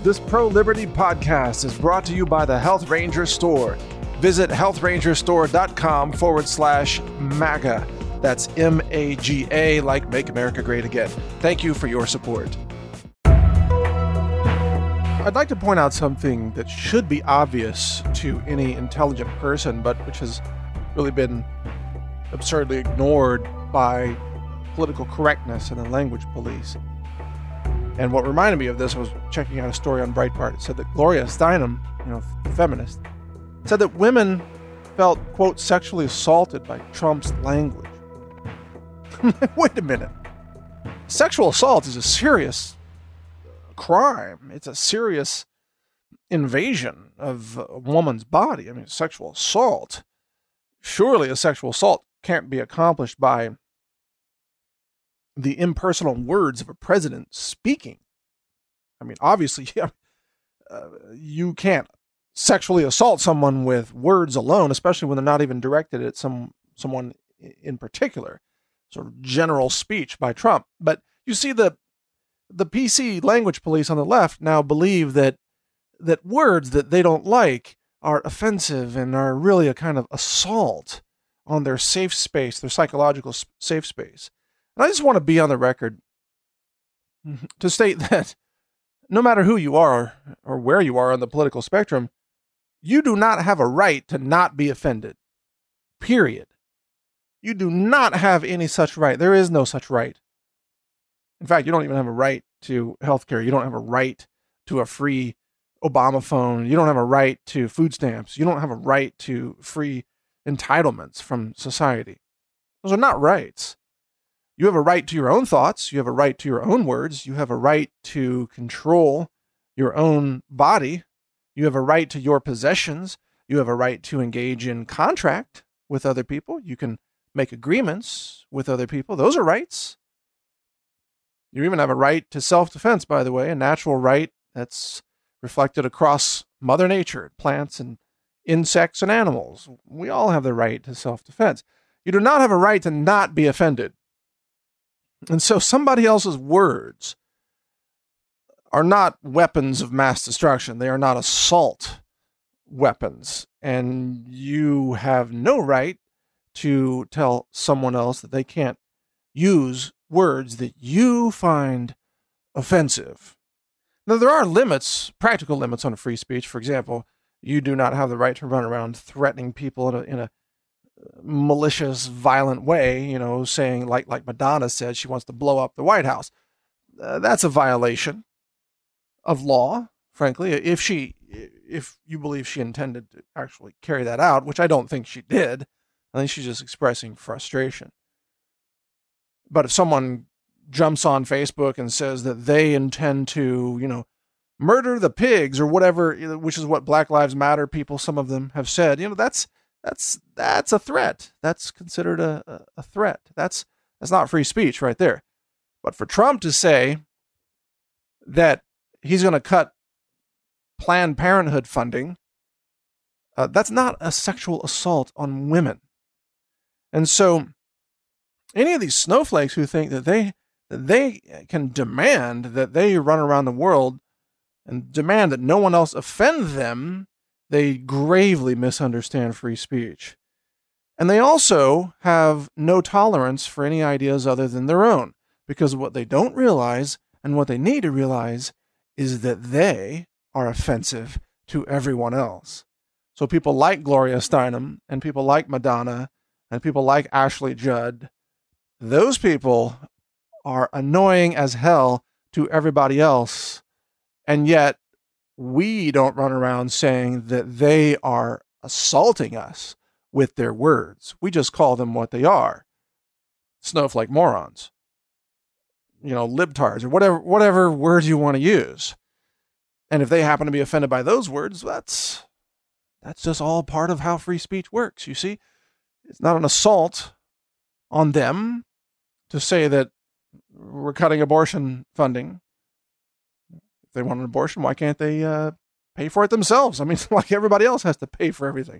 This pro-liberty podcast is brought to you by the Health Ranger Store. Visit healthrangerstore.com/MAGA. That's MAGA, like Make America Great Again. Thank you for your support. I'd like to point out something that should be obvious to any intelligent person, but which has really been absurdly ignored by political correctness and the language police. And what reminded me of this was checking out a story on Breitbart. It said that Gloria Steinem, the feminist, said that women felt, quote, sexually assaulted by Trump's language. Wait a minute. Sexual assault is a serious crime. It's a serious invasion of a woman's body. I mean, sexual assault. Surely a sexual assault can't be accomplished by the impersonal words of a president speaking. I mean, obviously, you can't sexually assault someone with words alone, especially when they're not even directed at someone in particular. Sort of general speech by Trump. But you see, the PC language police on the left now believe that words that they don't like are offensive and are really a kind of assault on their safe space, their psychological safe space. And I just want to be on the record to state that no matter who you are or where you are on the political spectrum, you do not have a right to not be offended. Period. You do not have any such right. There is no such right. In fact, you don't even have a right to healthcare. You don't have a right to a free Obama phone. You don't have a right to food stamps. You don't have a right to free entitlements from society. Those are not rights. You have a right to your own thoughts. You have a right to your own words. You have a right to control your own body. You have a right to your possessions. You have a right to engage in contract with other people. You can make agreements with other people. Those are rights. You even have a right to self-defense, by the way, a natural right that's reflected across Mother Nature, plants and insects and animals. We all have the right to self-defense. You do not have a right to not be offended. And so somebody else's words are not weapons of mass destruction. They are not assault weapons. And you have no right to tell someone else that they can't use words that you find offensive. Now, there are limits, practical limits on free speech. For example, you do not have the right to run around threatening people in a malicious, violent way, saying like Madonna said, she wants to blow up the White House. That's a violation of law, frankly, if you believe she intended to actually carry that out, which I don't think she did. I think she's just expressing frustration. But if someone jumps on Facebook and says that they intend to, murder the pigs or whatever, which is what Black Lives Matter people, some of them have said, that's a threat. That's considered a threat. That's not free speech right there. But for Trump to say that he's going to cut Planned Parenthood funding, that's not a sexual assault on women. And so any of these snowflakes who think that they can demand that they run around the world and demand that no one else offend them, they gravely misunderstand free speech. And they also have no tolerance for any ideas other than their own, because what they don't realize and what they need to realize is that they are offensive to everyone else. So people like Gloria Steinem and people like Madonna and people like Ashley Judd, those people are annoying as hell to everybody else. And yet we don't run around saying that they are assaulting us with their words. We just call them what they are. Snowflake morons. Libtards, or whatever words you want to use. And if they happen to be offended by those words, that's just all part of how free speech works, you see? It's not an assault on them to say that we're cutting abortion funding. If they want an abortion, why can't they pay for it themselves? I mean, like everybody else has to pay for everything.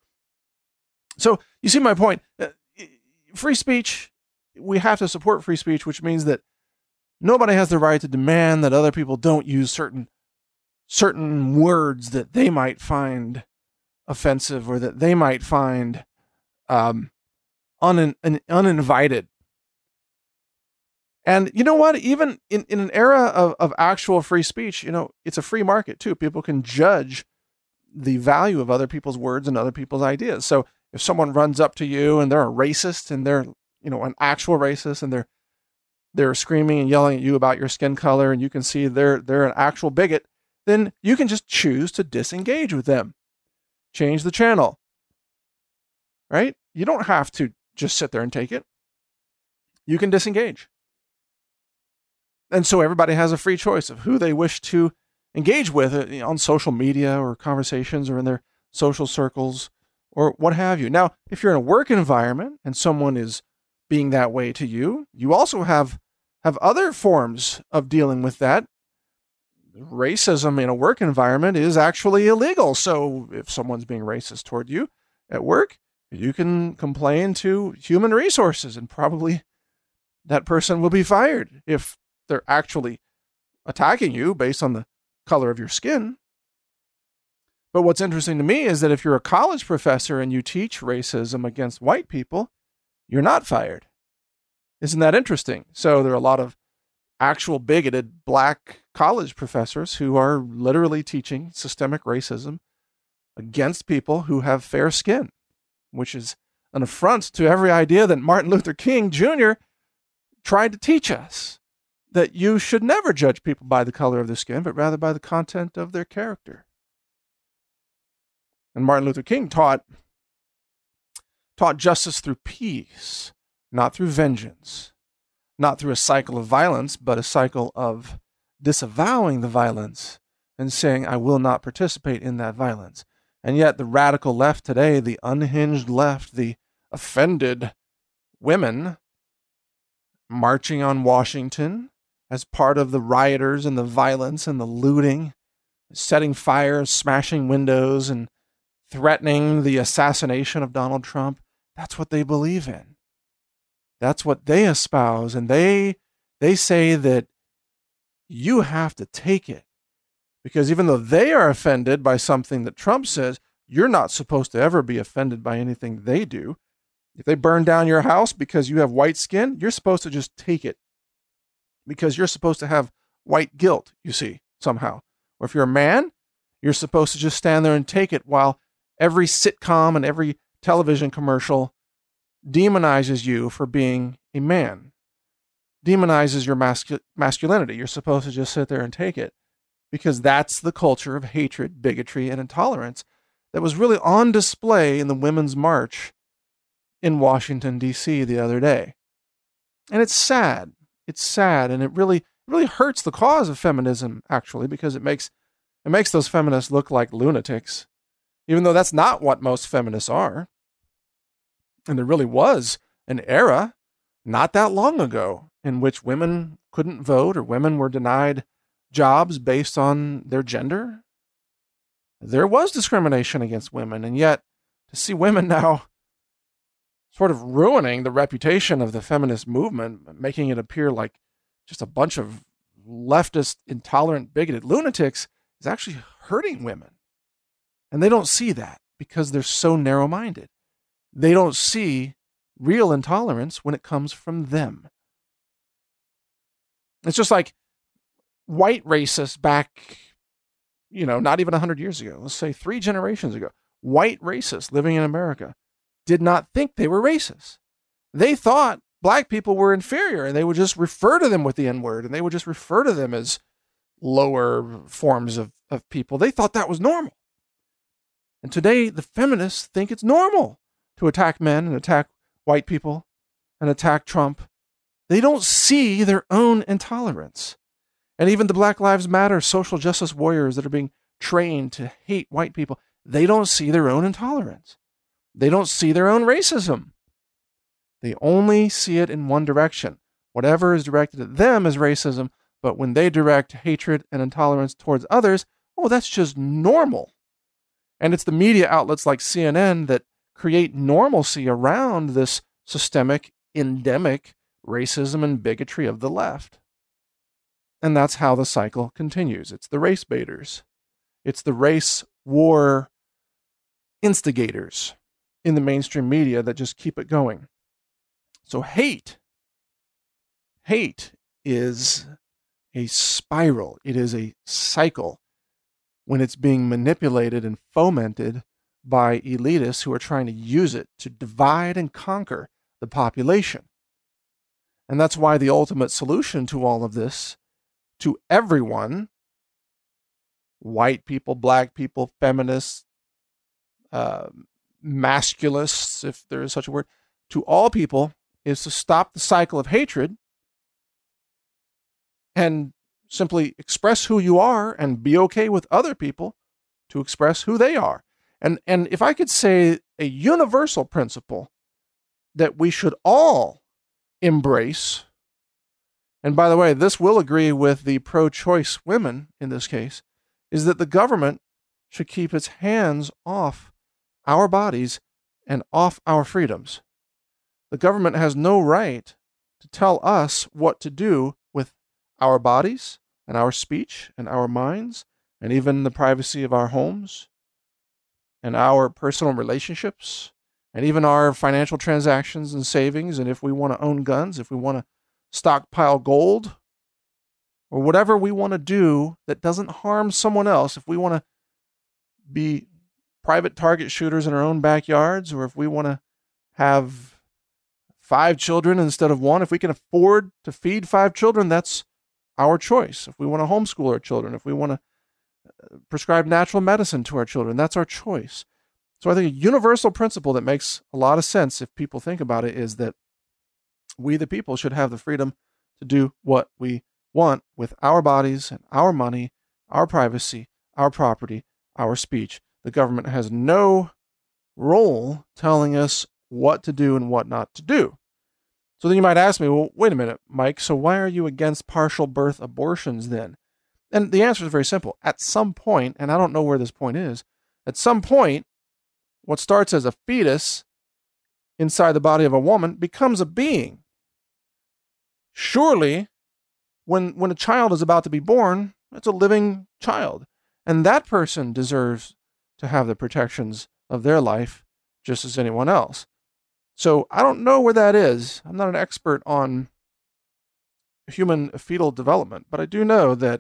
So you see my point. Free speech, we have to support free speech, which means that nobody has the right to demand that other people don't use certain certain words that they might find offensive or that they might find uninvited. And you know what? Even in an era of actual free speech, it's a free market too. People can judge the value of other people's words and other people's ideas. So if someone runs up to you and they're a racist and they're, an actual racist and they're screaming and yelling at you about your skin color and you can see they're an actual bigot, then you can just choose to disengage with them. Change the channel. Right? You don't have to just sit there and take it. You can disengage. And so everybody has a free choice of who they wish to engage with on social media or conversations or in their social circles or what have you. Now, if you're in a work environment and someone is being that way to you, you also have other forms of dealing with that. Racism in a work environment is actually illegal. So if someone's being racist toward you at work, you can complain to human resources and probably that person will be fired if they're actually attacking you based on the color of your skin. But what's interesting to me is that if you're a college professor and you teach racism against white people, you're not fired. Isn't that interesting? So there are a lot of actual bigoted black college professors who are literally teaching systemic racism against people who have fair skin, which is an affront to every idea that Martin Luther King Jr. tried to teach us. That you should never judge people by the color of their skin, but rather by the content of their character. And Martin Luther King taught justice through peace, not through vengeance, not through a cycle of violence, but a cycle of disavowing the violence and saying, I will not participate in that violence. And yet the radical left today, the unhinged left, the offended women marching on Washington, as part of the rioters and the violence and the looting, setting fires, smashing windows, and threatening the assassination of Donald Trump. That's what they believe in. That's what they espouse. And they say that you have to take it. Because even though they are offended by something that Trump says, you're not supposed to ever be offended by anything they do. If they burn down your house because you have white skin, you're supposed to just take it. Because you're supposed to have white guilt, you see, somehow. Or if you're a man, you're supposed to just stand there and take it while every sitcom and every television commercial demonizes you for being a man, demonizes your masculinity. You're supposed to just sit there and take it because that's the culture of hatred, bigotry, and intolerance that was really on display in the Women's March in Washington, D.C. the other day. And it's sad. It's sad, and it really hurts the cause of feminism, actually, because it makes those feminists look like lunatics, even though that's not what most feminists are. And there really was an era, not that long ago, in which women couldn't vote or women were denied jobs based on their gender. There was discrimination against women, and yet to see women now sort of ruining the reputation of the feminist movement, making it appear like just a bunch of leftist, intolerant, bigoted lunatics is actually hurting women. And they don't see that because they're so narrow-minded. They don't see real intolerance when it comes from them. It's just like white racists back, not even 100 years ago, let's say 3 generations ago, white racists living in America did not think they were racist. They thought black people were inferior and they would just refer to them with the N-word and they would just refer to them as lower forms of people. They thought that was normal. And today the feminists think it's normal to attack men and attack white people and attack Trump. They don't see their own intolerance. And even the Black Lives Matter social justice warriors that are being trained to hate white people, they don't see their own intolerance. They don't see their own racism. They only see it in one direction. Whatever is directed at them is racism, but when they direct hatred and intolerance towards others, that's just normal. And it's the media outlets like CNN that create normalcy around this systemic, endemic racism and bigotry of the left. And that's how the cycle continues. It's the race baiters. It's the race war instigators in the mainstream media that just keep it going. So hate is a spiral. It is a cycle when it's being manipulated and fomented by elitists who are trying to use it to divide and conquer the population. And that's why the ultimate solution to all of this, to everyone, white people, black people, feminists, masculists, if there is such a word, to all people, is to stop the cycle of hatred and simply express who you are and be okay with other people to express who they are. And if I could say a universal principle that we should all embrace, and by the way, this will agree with the pro-choice women in this case, is that the government should keep its hands off our bodies and off our freedoms. The government has no right to tell us what to do with our bodies and our speech and our minds and even the privacy of our homes and our personal relationships and even our financial transactions and savings, and if we want to own guns, if we want to stockpile gold, or whatever we want to do that doesn't harm someone else, if we want to be private target shooters in our own backyards, or if we want to have 5 children instead of 1, if we can afford to feed 5 children, that's our choice. If we want to homeschool our children, if we want to prescribe natural medicine to our children, that's our choice. So I think a universal principle that makes a lot of sense if people think about it is that we, the people, should have the freedom to do what we want with our bodies and our money, our privacy, our property, our speech. The government has no role telling us what to do and what not to do. So then you might ask me, well, wait a minute, Mike, so why are you against partial birth abortions then? And the answer is very simple. At some point, and I don't know where this point is, at some point, what starts as a fetus inside the body of a woman becomes a being. Surely, when a child is about to be born, it's a living child. And that person deserves to have the protections of their life just as anyone else. So I don't know where that is. I'm not an expert on human fetal development, but I do know that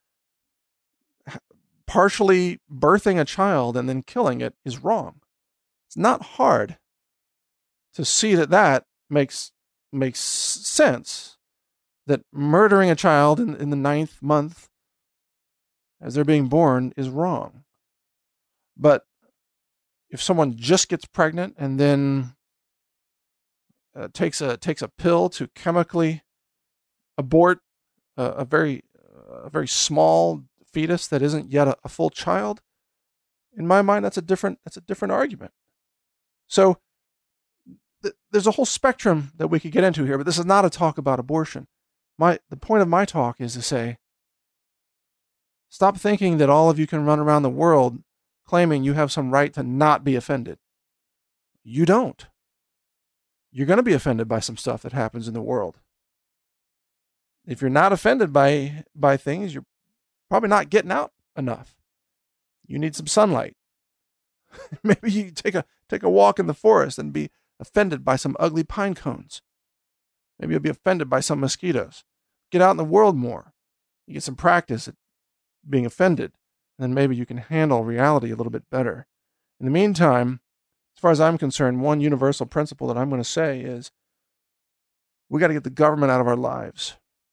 partially birthing a child and then killing it is wrong. It's not hard to see that makes sense, that murdering a child in the 9th month as they're being born is wrong. But if someone just gets pregnant and then takes a pill to chemically abort a very small fetus that isn't yet a full child, in my mind, that's a different argument. So there's a whole spectrum that we could get into here, but this is not a talk about abortion. The point of my talk is to say, stop thinking that all of you can run around the world claiming you have some right to not be offended. You don't. You're going to be offended by some stuff that happens in the world. If you're not offended by things, you're probably not getting out enough. You need some sunlight. Maybe you take a walk in the forest and be offended by some ugly pine cones. Maybe you'll be offended by some mosquitoes. Get out in the world more. You get some practice at being offended, and then maybe you can handle reality a little bit better. In the meantime, as far as I'm concerned, one universal principle that I'm going to say is we got to get the government out of our lives.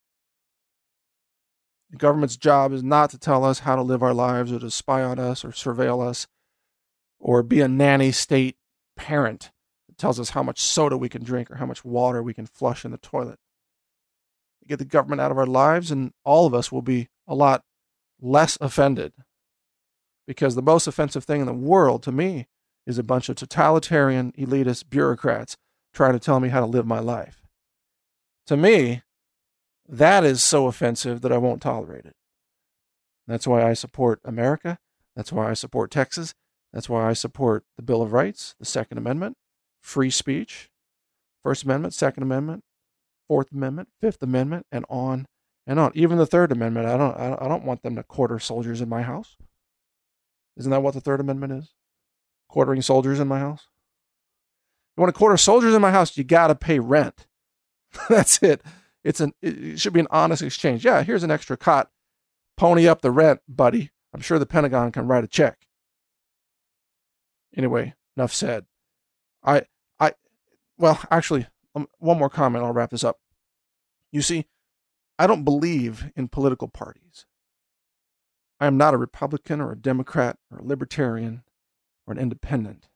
The government's job is not to tell us how to live our lives or to spy on us or surveil us or be a nanny state parent that tells us how much soda we can drink or how much water we can flush in the toilet. Get the government out of our lives and all of us will be a lot less offended, because the most offensive thing in the world to me is a bunch of totalitarian elitist bureaucrats trying to tell me how to live my life. To me, that is so offensive that I won't tolerate it. That's why I support America. That's why I support Texas. That's why I support the Bill of Rights, the Second Amendment, free speech, First Amendment, Second Amendment, Fourth Amendment, Fifth Amendment, and on and on. Even the Third Amendment, I don't want them to quarter soldiers in my house. Isn't that what the Third Amendment is? Quartering soldiers in my house? You want to quarter soldiers in my house, you got to pay rent. That's it. It should be an honest exchange. Yeah, here's an extra cot. Pony up the rent, buddy. I'm sure the Pentagon can write a check. Anyway, enough said. Well, actually, one more comment. I'll wrap this up. You see, I don't believe in political parties. I am not a Republican or a Democrat or a Libertarian or an independent.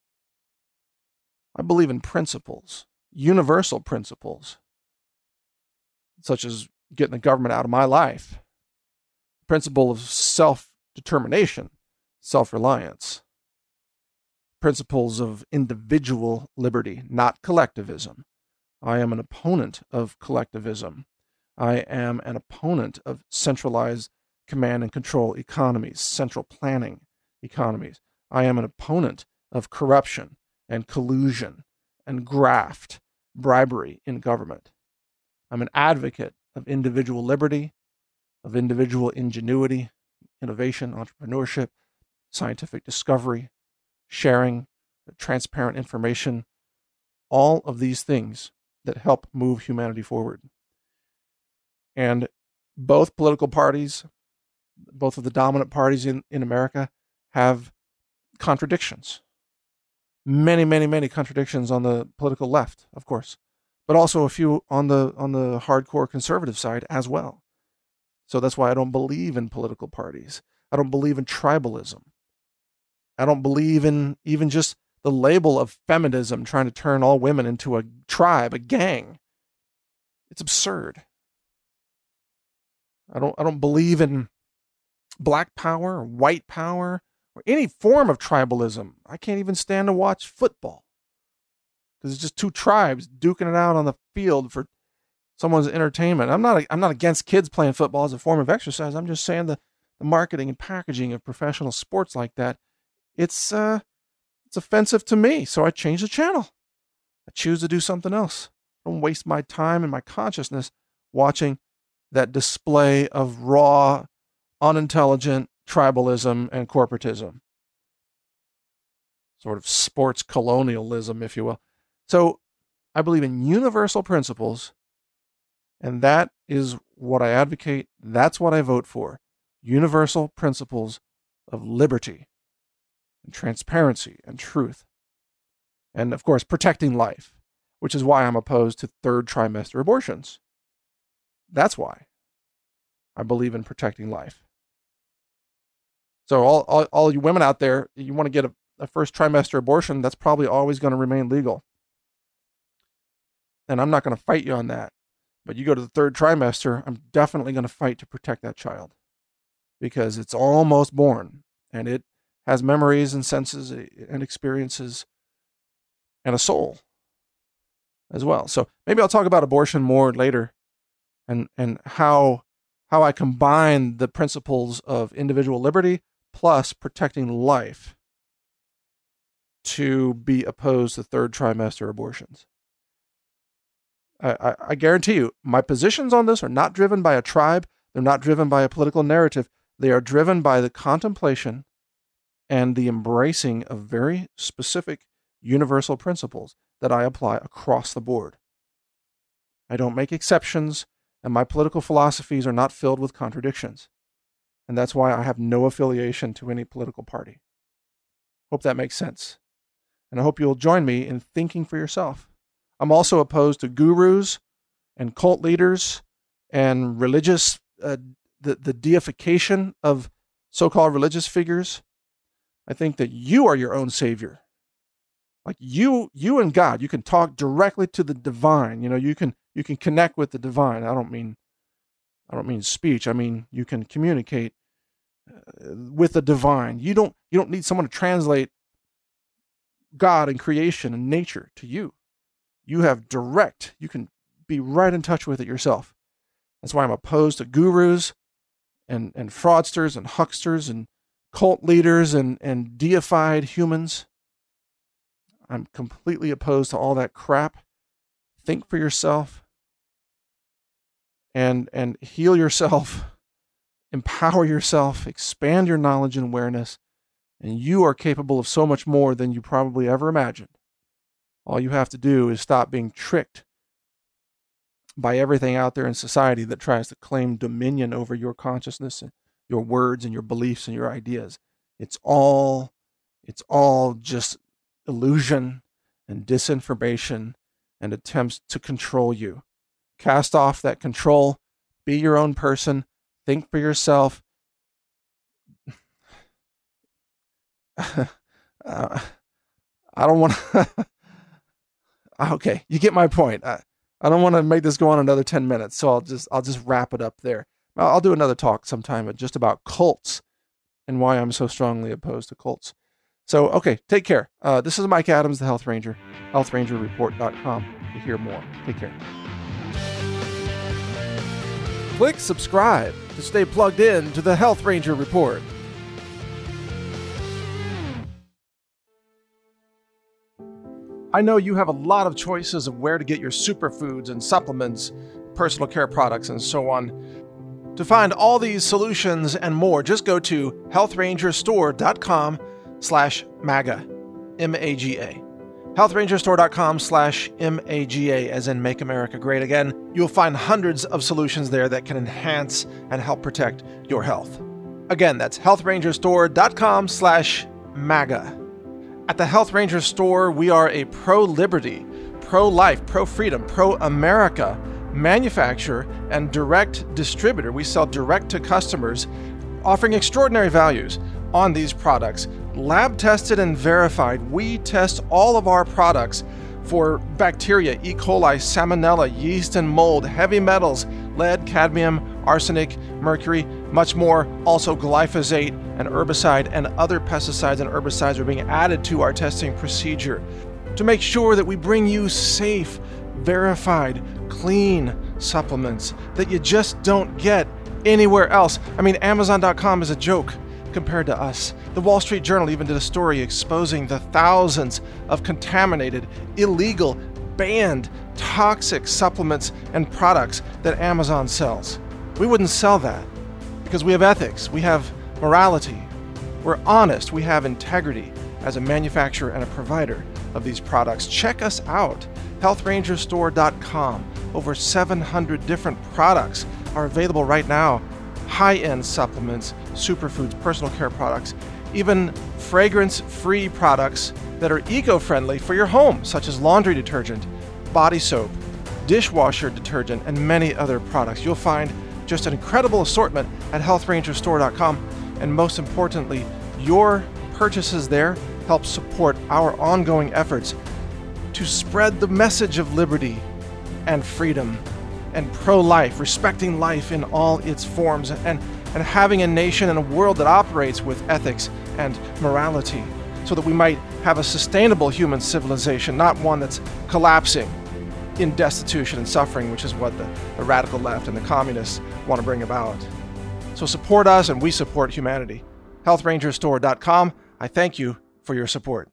I believe in principles, universal principles, such as getting the government out of my life, principle of self-determination, self-reliance, principles of individual liberty, not collectivism. I am an opponent of collectivism. I am an opponent of centralized command and control economies, central planning economies. I am an opponent of corruption and collusion and graft, bribery in government. I'm an advocate of individual liberty, of individual ingenuity, innovation, entrepreneurship, scientific discovery, sharing, transparent information, all of these things that help move humanity forward. And both political parties, both of the dominant parties in America, have contradictions. Many, many, many contradictions on the political left, of course, but also a few on the hardcore conservative side as well. So that's why I don't believe in political parties. I don't believe in tribalism. I don't believe in even just the label of feminism trying to turn all women into a tribe, a gang. It's absurd. I don't believe in black power or white power or any form of tribalism. I can't even stand to watch football because it's just two tribes duking it out on the field for someone's entertainment. I'm not against kids playing football as a form of exercise. I'm just saying the marketing and packaging of professional sports like that, it's offensive to me. So I change the channel. I choose to do something else. I don't waste my time and my consciousness watching that display of raw, unintelligent tribalism and corporatism. Sort of sports colonialism, if you will. So I believe in universal principles, and that is what I advocate. That's what I vote for. Universal principles of liberty and transparency and truth. And of course, protecting life, which is why I'm opposed to third trimester abortions. That's why I believe in protecting life. So all you women out there, you want to get a first trimester abortion, that's probably always going to remain legal. And I'm not going to fight you on that. But you go to the third trimester, I'm definitely going to fight to protect that child because it's almost born and it has memories and senses and experiences and a soul as well. So maybe I'll talk about abortion more later and how I combine the principles of individual liberty plus protecting life to be opposed to third trimester abortions. I guarantee you, my positions on this are not driven by a tribe. They're not driven by a political narrative. They are driven by the contemplation and the embracing of very specific universal principles that I apply across the board. I don't make exceptions, and my political philosophies are not filled with contradictions. And that's why I have no affiliation to any political party. Hope that makes sense. And I hope you'll join me in thinking for yourself. I'm also opposed to gurus and cult leaders and religious, the deification of so-called religious figures. I think that you are your own savior. Like you and God, you can talk directly to the divine. You know, you can connect with the divine. I don't mean speech. I mean, you can communicate with the divine. You don't need someone to translate God and creation and nature to you. You can be right in touch with it yourself. That's why I'm opposed to gurus and fraudsters and hucksters and cult leaders and deified humans. I'm completely opposed to all that crap. Think for yourself and heal yourself, empower yourself, expand your knowledge and awareness, And you are capable of so much more than you probably ever imagined. All you have to do is stop being tricked by everything out there in society that tries to claim dominion over your consciousness and your words and your beliefs and your ideas. It's all just illusion and disinformation and attempts to control you. Cast off that control. Be your own person. Think for yourself. I don't want to... Okay, you get my point. I don't want to make this go on another 10 minutes, so I'll just wrap it up there. I'll do another talk sometime just about cults and why I'm so strongly opposed to cults. So, okay, take care. This is Mike Adams, the Health Ranger, healthrangerreport.com to hear more. Take care. Click subscribe to stay plugged in to the Health Ranger Report. I know you have a lot of choices of where to get your superfoods and supplements, personal care products, and so on. To find all these solutions and more, just go to healthrangerstore.com/MAGA, M-A-G-A. healthrangerstore.com/MAGA, as in Make America Great Again. You'll find hundreds of solutions there that can enhance and help protect your health. Again, that's healthrangerstore.com/MAGA. At the Health Ranger Store, we are a pro-liberty, pro-life, pro-freedom, pro-America manufacturer and direct distributor. We sell direct to customers, offering extraordinary values on these products. Lab tested and verified. We test all of our products for bacteria, E. coli, salmonella, yeast and mold, heavy metals, lead, cadmium, arsenic, mercury, much more. Also glyphosate, an herbicide, and other pesticides and herbicides are being added to our testing procedure to make sure that we bring you safe, verified, clean supplements that you just don't get anywhere else. I mean, Amazon.com is a joke compared to us. The Wall Street Journal even did a story exposing the thousands of contaminated, illegal, banned, toxic supplements and products that Amazon sells. We wouldn't sell that because we have ethics, we have morality, we're honest, we have integrity as a manufacturer and a provider of these products. Check us out, healthrangerstore.com. Over 700 different products are available right now. High-end supplements, superfoods, personal care products, even fragrance-free products that are eco-friendly for your home, such as laundry detergent, body soap, dishwasher detergent, and many other products. You'll find just an incredible assortment at healthrangerstore.com, and most importantly, your purchases there help support our ongoing efforts to spread the message of liberty and freedom and pro-life, respecting life in all its forms, and having a nation and a world that operates with ethics and morality, so that we might have a sustainable human civilization, not one that's collapsing in destitution and suffering, which is what the radical left and the communists want to bring about. So support us, and we support humanity. healthrangerstore.com. I thank you for your support.